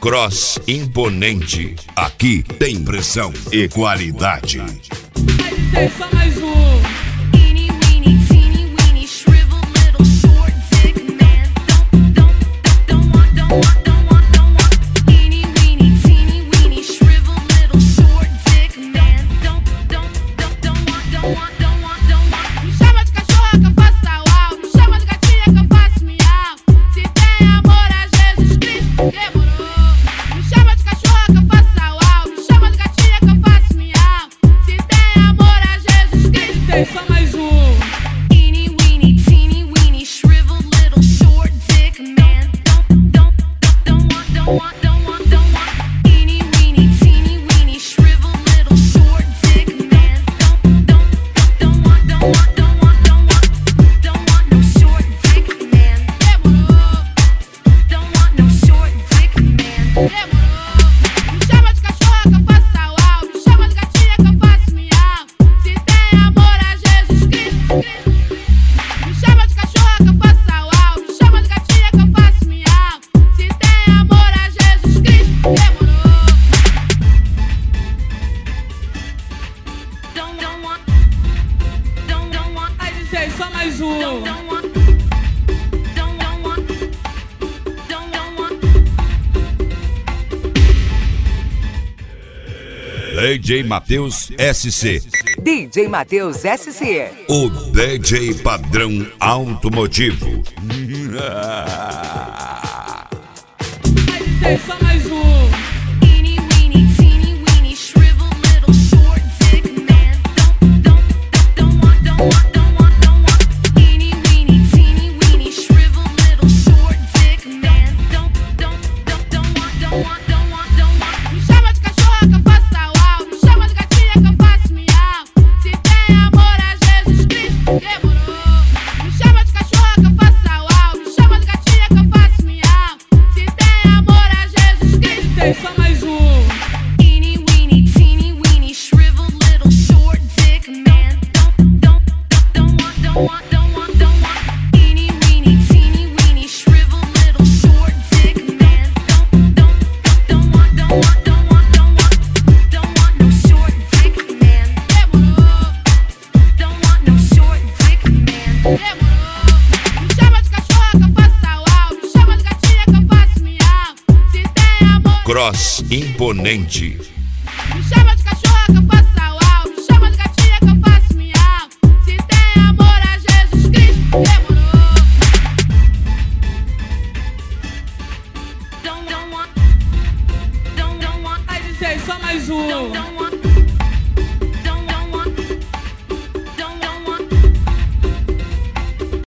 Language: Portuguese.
Cross imponente. Aqui tem pressão e qualidade. Tem só mais um. Só mais um. Teeny weeny, shriveled little short dick man. Don't want. Teeny weeny, shriveled little short dick man. Don't want no short dick man. Don't want no short dick man. Só mais um. DJ Matheus SC. DJ Matheus SC. O DJ padrão automotivo. Tem só mais um. Teeny weeny, shriveled little short dick man. Don't want. Teeny weeny, shriveled little short dick man. Don't want. Me chama de cachorra que eu faço au. Me chama de gatinha que eu faço miau. Se tem amor a Jesus Cristo, demorou. Me chama de cachorra que eu faço au. Me chama de gatinha que eu faço miau. Se tem amor a Jesus Cristo. Tem só mais um. Teeny weeny, shriveled little short dick man. Don't want. Teeny weeny, shriveled little short dick man. Don't want no short dick man. Don't want no short dick man. Me chama de cachorra que eu faço au. Me chama de gatinha que eu faço miau. Se tem amor. Cross imponente. Me chama de cachorra que eu faço au. Me chama de gatinha que eu faço miau. Se tem amor a Jesus Cristo, demorou. Don't want. Tem só mais um. Don't want.